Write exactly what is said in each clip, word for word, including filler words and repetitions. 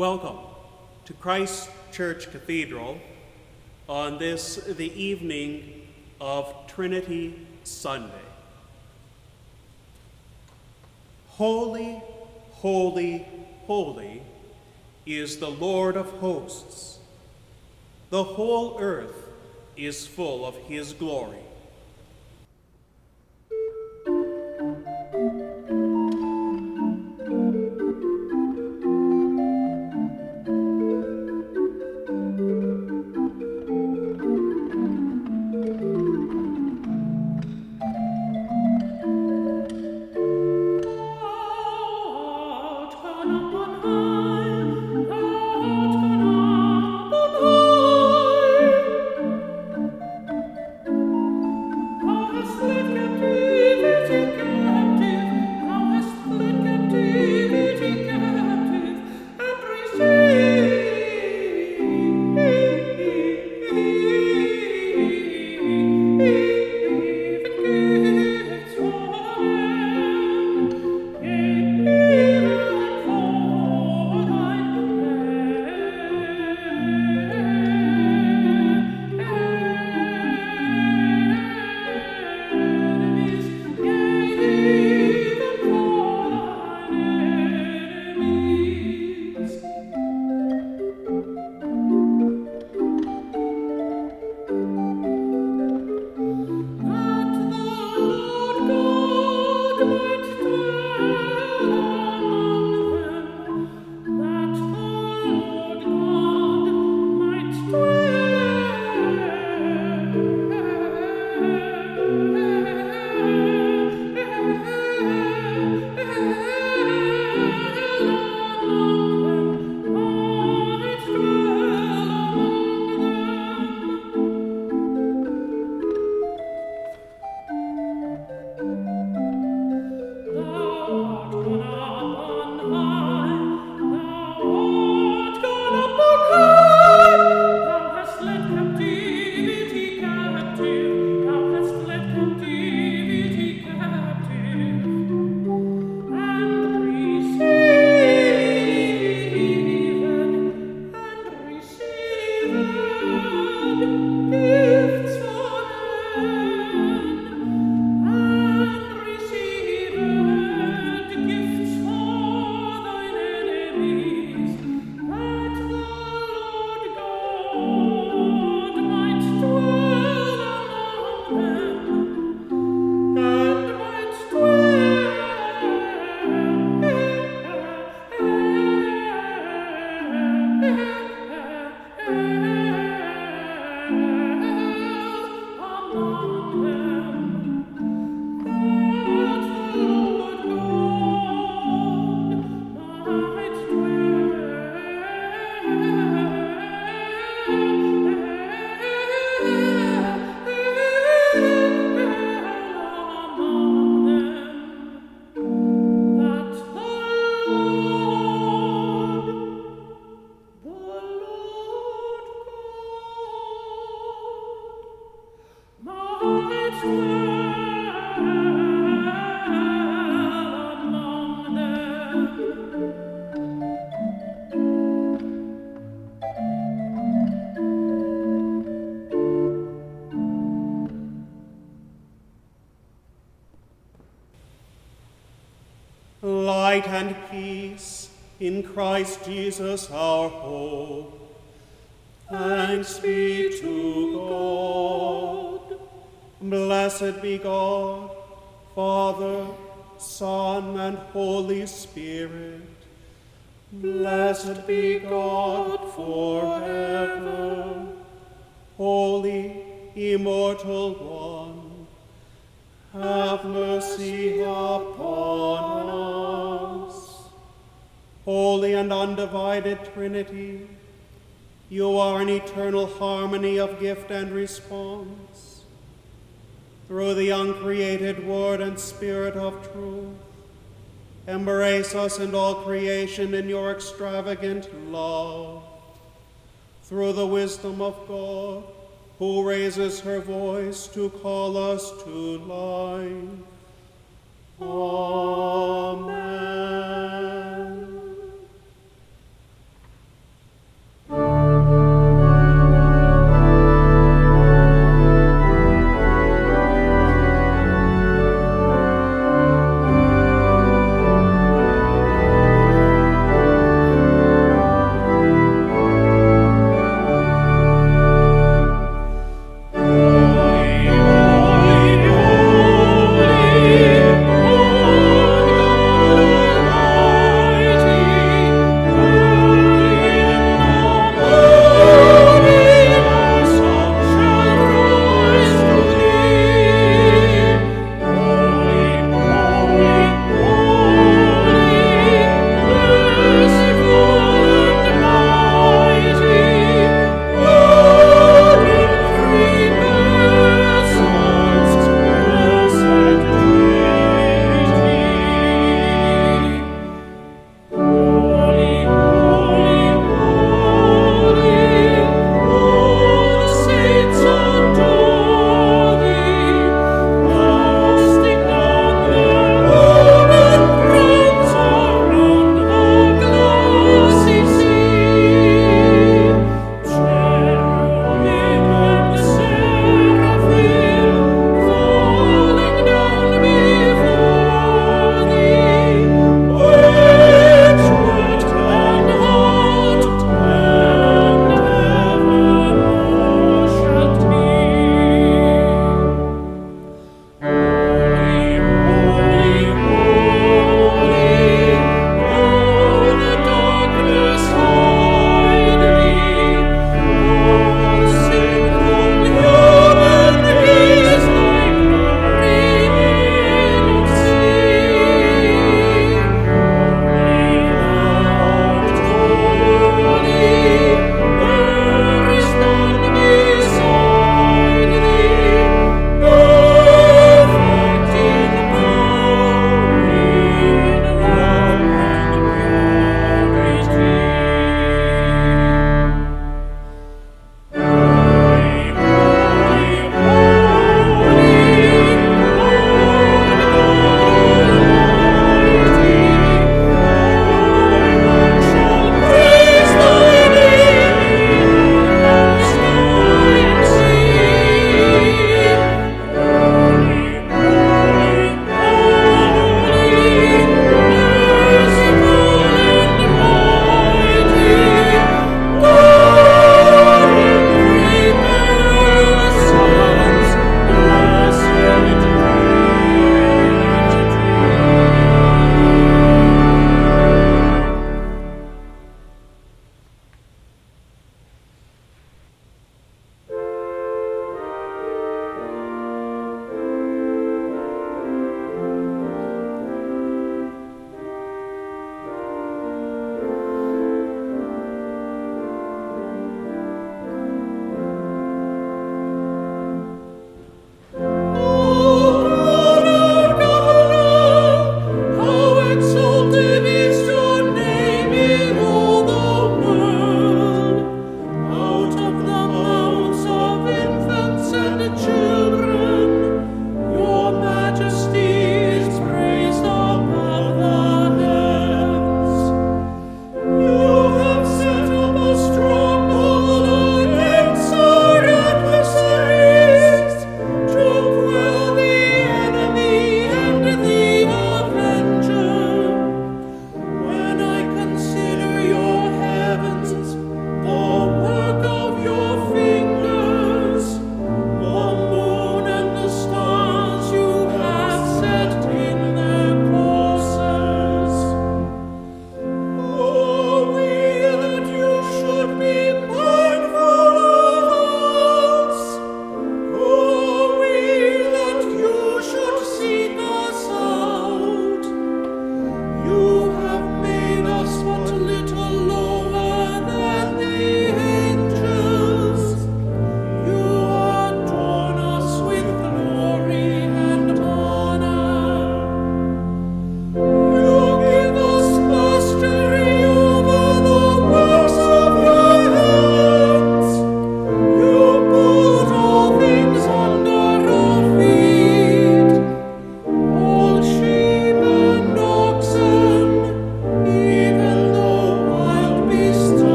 Welcome to Christ Church Cathedral on this, the evening of Trinity Sunday. Holy, holy, holy is the Lord of hosts. The whole earth is full of his glory. Light and peace in Christ Jesus our hope. Thanks be to God. Blessed be God, Father, Son, and Holy Spirit. Blessed be God forever. Holy, immortal One, have mercy upon us. Holy and undivided Trinity, you are an eternal harmony of gift and response. Through the uncreated Word and Spirit of truth, embrace us and all creation in your extravagant love. Through the wisdom of God, who raises her voice to call us to life. Amen.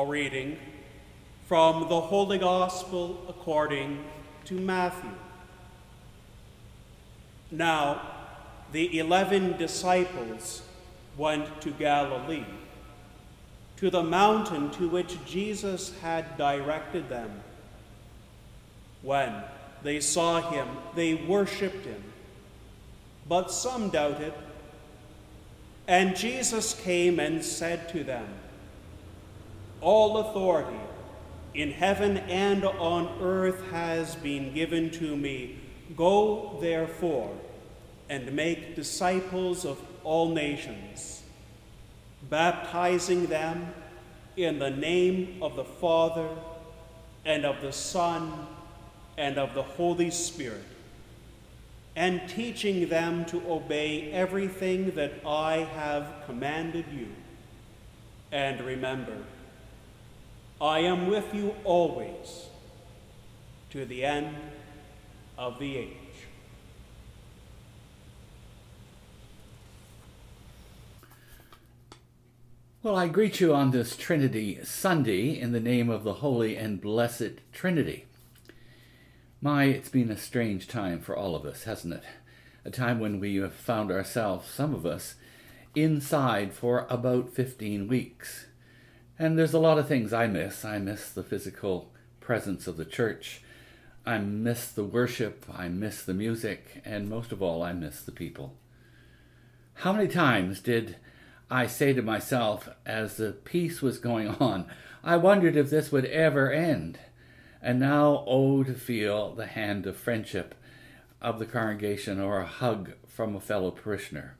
A reading from the Holy Gospel according to Matthew. Now, the eleven disciples went to Galilee, to the mountain to which Jesus had directed them. When they saw him, they worshipped him, but some doubted. And Jesus came and said to them, "All authority in heaven and on earth has been given to me. Go, therefore, and make disciples of all nations, baptizing them in the name of the Father, and of the Son, and of the Holy Spirit, and teaching them to obey everything that I have commanded you. And remember, I am with you always, to the end of the age." Well, I greet you on this Trinity Sunday in the name of the Holy and Blessed Trinity. My, it's been a strange time for all of us, hasn't it? A time when we have found ourselves, some of us, inside for about fifteen weeks. And there's a lot of things I miss. I miss the physical presence of the church. I miss the worship. I miss the music. And most of all, I miss the people. How many times did I say to myself as the piece was going on, I wondered if this would ever end. And now, oh, to feel the hand of friendship of the congregation or a hug from a fellow parishioner.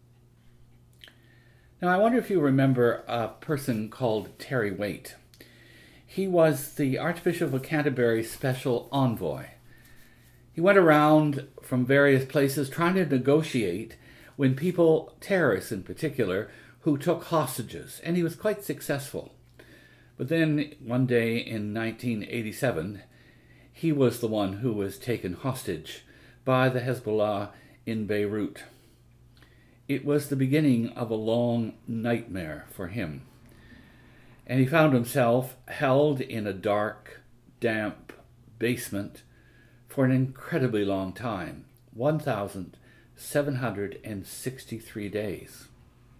Now, I wonder if you remember a person called Terry Waite. He was the Archbishop of Canterbury's special envoy. He went around from various places trying to negotiate when people, terrorists in particular, who took hostages, and he was quite successful. But then one day in nineteen eighty-seven, he was the one who was taken hostage by the Hezbollah in Beirut. It was the beginning of a long nightmare for him. And he found himself held in a dark, damp basement for an incredibly long time, one thousand seven hundred sixty-three days.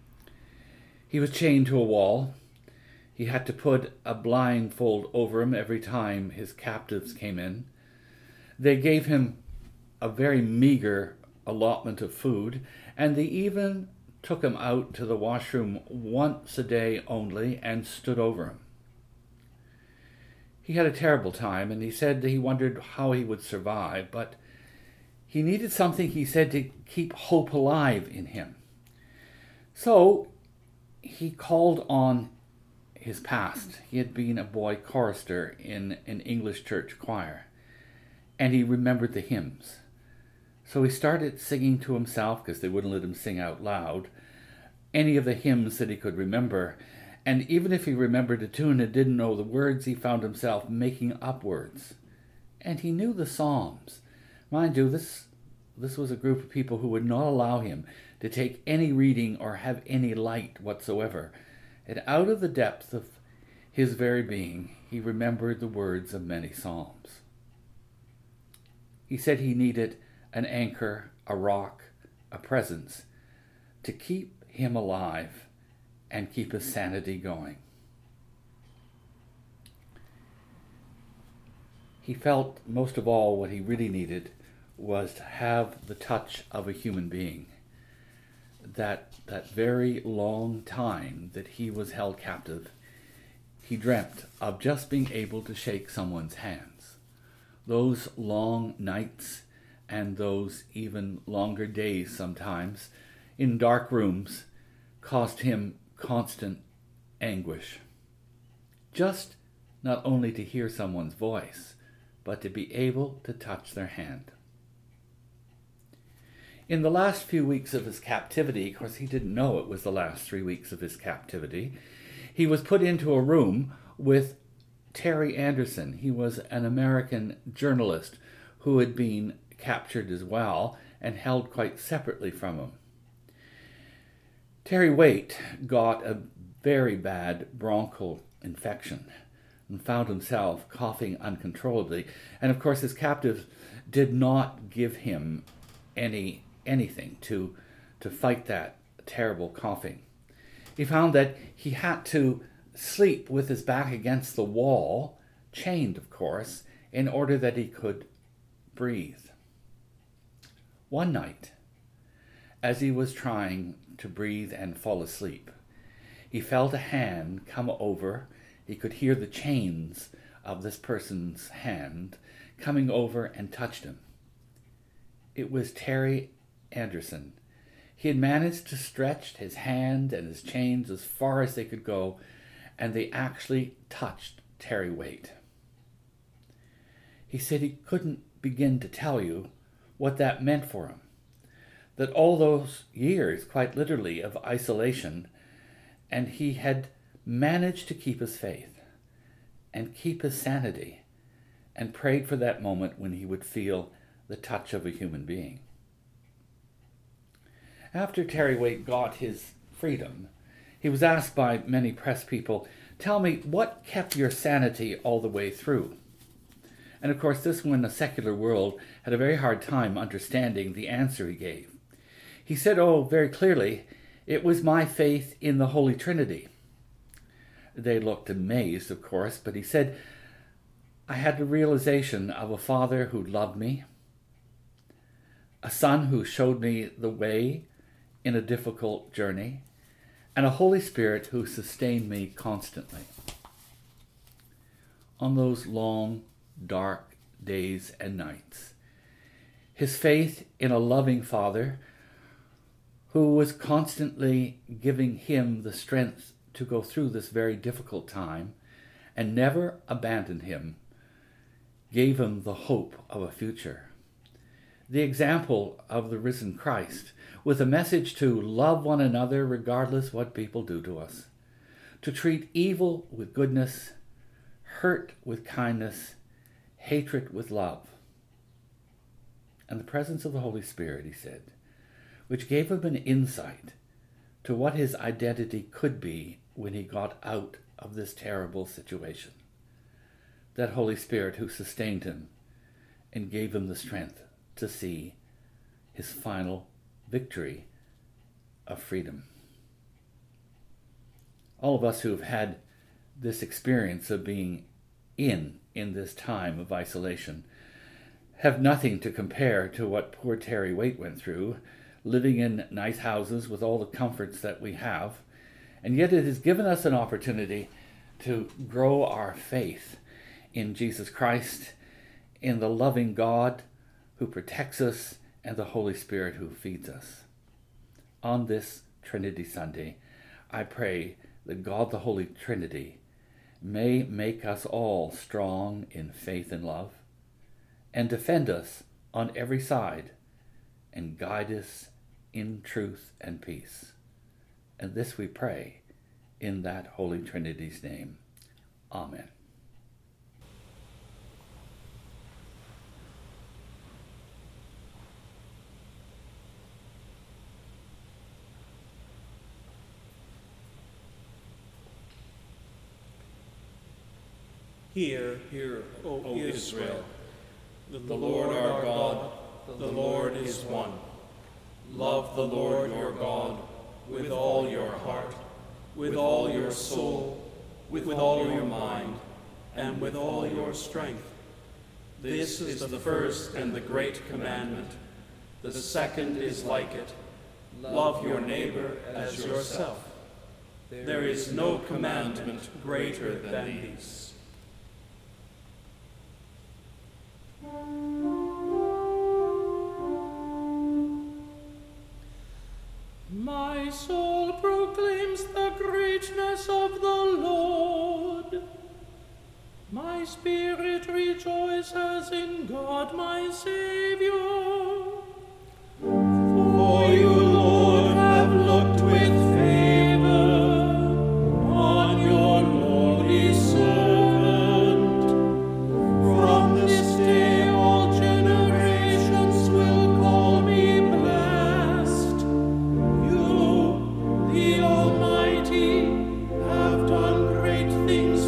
He was chained to a wall. He had to put a blindfold over him every time his captives came in. They gave him a very meager allotment of food, and they even took him out to the washroom once a day only and stood over him. He had a terrible time, and he said that he wondered how he would survive, but he needed something, he said, to keep hope alive in him. So he called on his past. He had been a boy chorister in an English church choir, and he remembered the hymns. So he started singing to himself, because they wouldn't let him sing out loud, any of the hymns that he could remember. And even if he remembered a tune and didn't know the words, he found himself making up words. And he knew the Psalms. Mind you, this, this was a group of people who would not allow him to take any reading or have any light whatsoever. And out of the depth of his very being, he remembered the words of many Psalms. He said he needed an anchor, a rock, a presence to keep him alive and keep his sanity going. He felt most of all what he really needed was to have the touch of a human being. That, that very long time that he was held captive, he dreamt of just being able to shake someone's hands. Those long nights and those even longer days sometimes in dark rooms caused him constant anguish. Just not only to hear someone's voice, but to be able to touch their hand. In the last few weeks of his captivity, of course he didn't know it was the last three weeks of his captivity, he was put into a room with Terry Anderson. He was an American journalist who had been captured as well and held quite separately from him. Terry Waite got a very bad bronchial infection and found himself coughing uncontrollably. And of course, his captives did not give him any anything to, to fight that terrible coughing. He found that he had to sleep with his back against the wall, chained, of course, in order that he could breathe. One night, as he was trying to breathe and fall asleep, he felt a hand come over. He could hear the chains of this person's hand coming over and touched him. It was Terry Anderson. He had managed to stretch his hand and his chains as far as they could go, and they actually touched Terry Waite. He said he couldn't begin to tell you what that meant for him. That all those years, quite literally, of isolation, and he had managed to keep his faith and keep his sanity and prayed for that moment when he would feel the touch of a human being. After Terry Waite got his freedom, he was asked by many press people, "Tell me, what kept your sanity all the way through?" And of course, this one, the secular world, had a very hard time understanding the answer he gave. He said, oh, very clearly, it was my faith in the Holy Trinity. They looked amazed, of course, but he said, I had the realization of a Father who loved me, a Son who showed me the way in a difficult journey, and a Holy Spirit who sustained me constantly. On those long, dark days and nights, his faith in a loving Father who was constantly giving him the strength to go through this very difficult time and never abandoned him, gave him the hope of a future. The example of the risen Christ, with a message to love one another regardless what people do to us, to treat evil with goodness, hurt with kindness, hatred with love. And the presence of the Holy Spirit, he said, which gave him an insight to what his identity could be when he got out of this terrible situation. That Holy Spirit who sustained him and gave him the strength to see his final victory of freedom. All of us who have had this experience of being in, in this time of isolation, have nothing to compare to what poor Terry Waite went through, living in nice houses with all the comforts that we have. And yet it has given us an opportunity to grow our faith in Jesus Christ, in the loving God who protects us, and the Holy Spirit who feeds us. On this Trinity Sunday, I pray that God the Holy Trinity may make us all strong in faith and love, and defend us on every side, and guide us in truth and peace. And this we pray in that Holy Trinity's name. Amen. Hear, hear, O, o Israel, the, the Lord our God, the Lord is one. Love the Lord your God with all your heart, with all your soul, with, with all your mind, and with all your strength. This is the first and the great commandment. The second is like it. Love your neighbor as yourself. There is no commandment greater than these. My soul proclaims the greatness of the Lord. My spirit rejoices in God my Savior. For you, Lord, have looked with favor on your lowly servant. From this day all generations will call me blessed. You, the Almighty, have done great things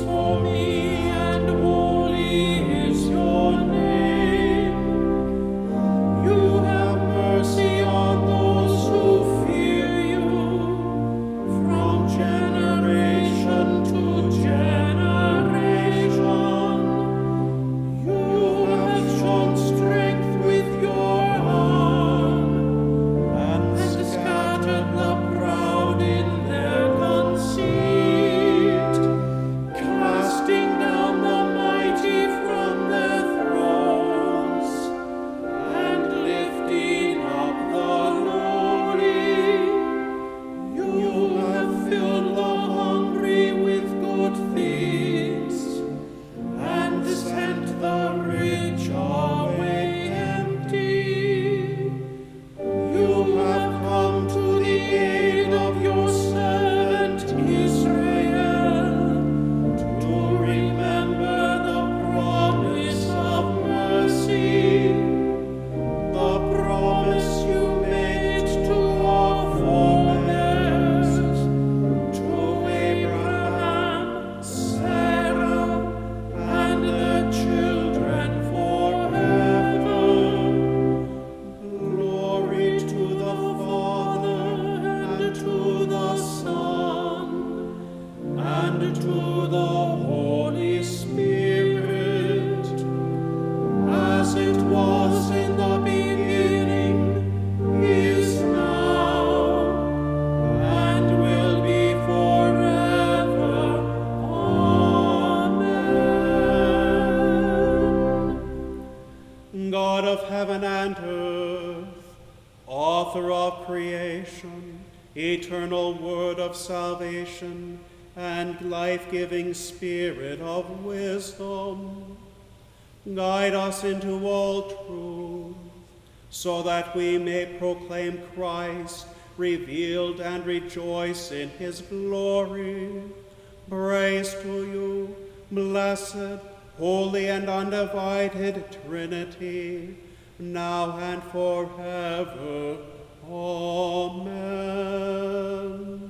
eternal word of salvation, and life-giving spirit of wisdom, guide us into all truth, so that we may proclaim Christ revealed and rejoice in his glory. Praise to you, blessed, holy, and undivided Trinity, now and forever. Amen.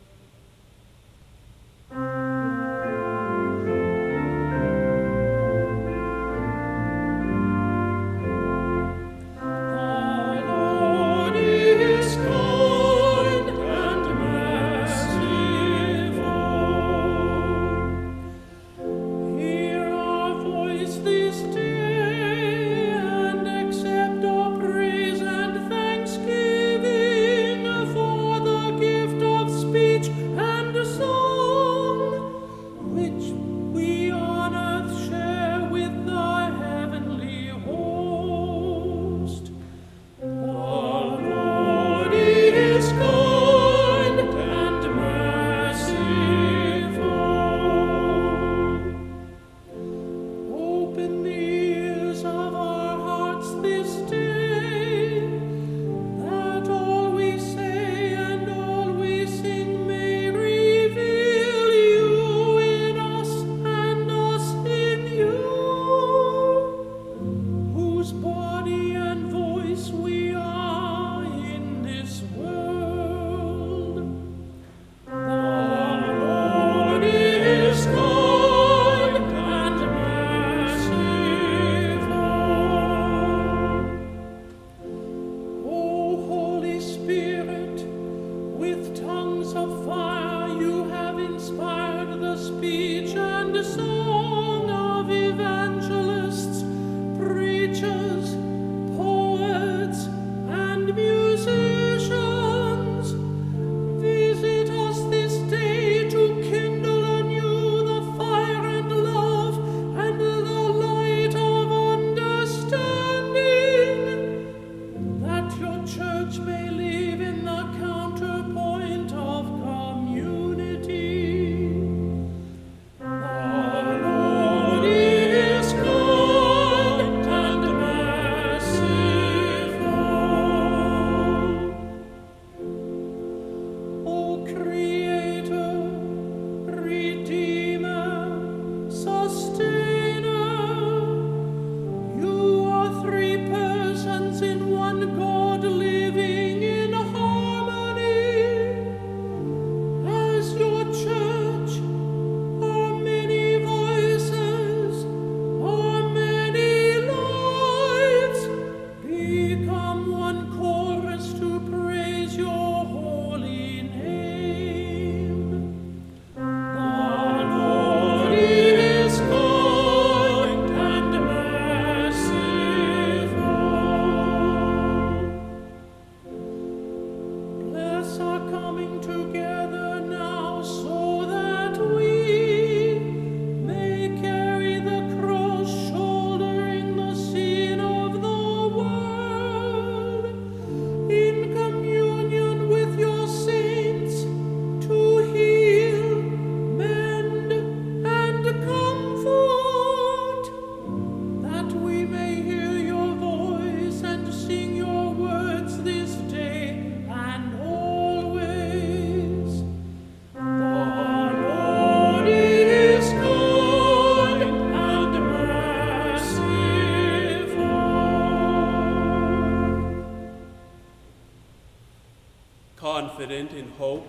Confident in hope,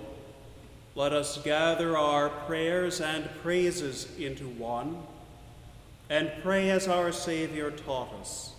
let us gather our prayers and praises into one, and pray as our Savior taught us.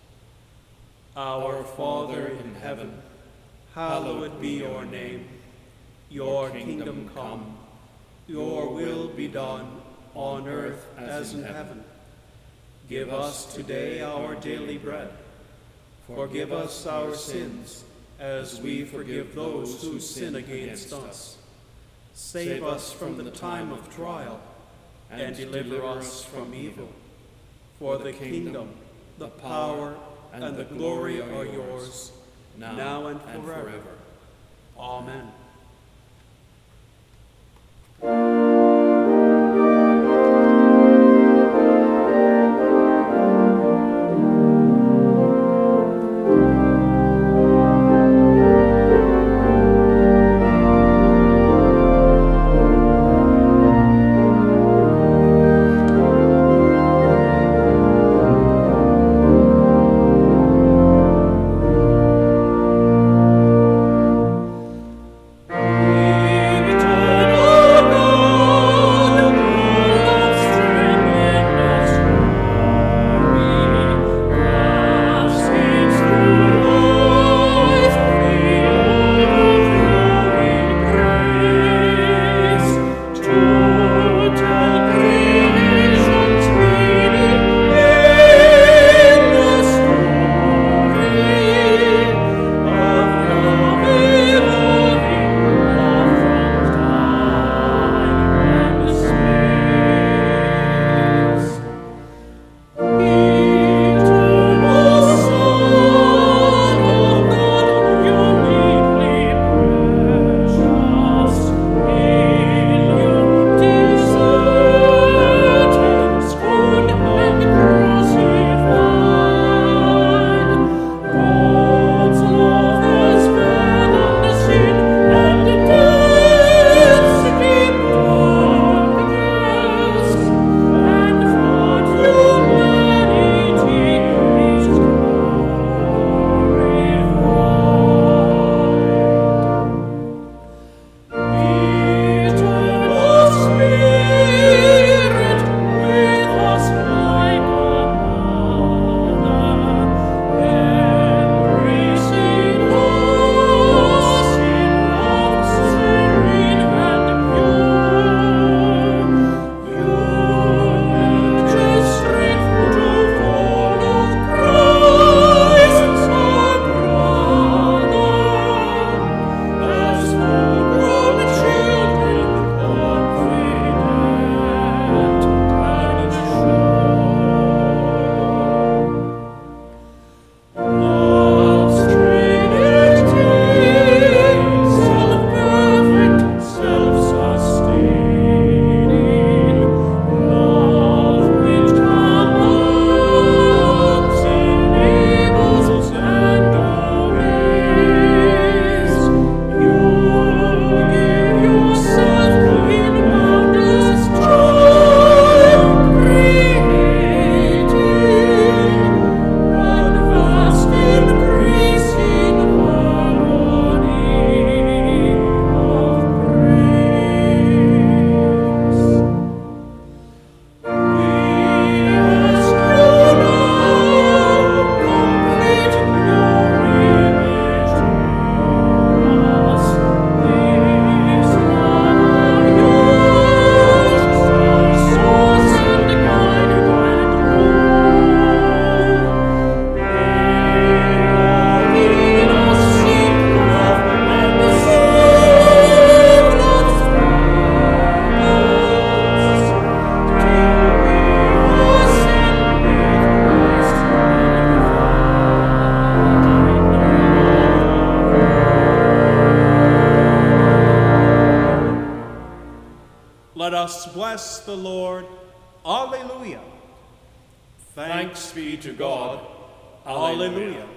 Our Father in heaven, hallowed be your name. Your kingdom come, your will be done, on earth as in heaven. Give us today our daily bread. Forgive us our sins, as we forgive those who sin against us. Save us from the time of trial, and deliver us from evil. For the kingdom, the power, and the glory are yours, now and forever. Amen. Let us bless the Lord. Alleluia. Thanks be to God. Alleluia.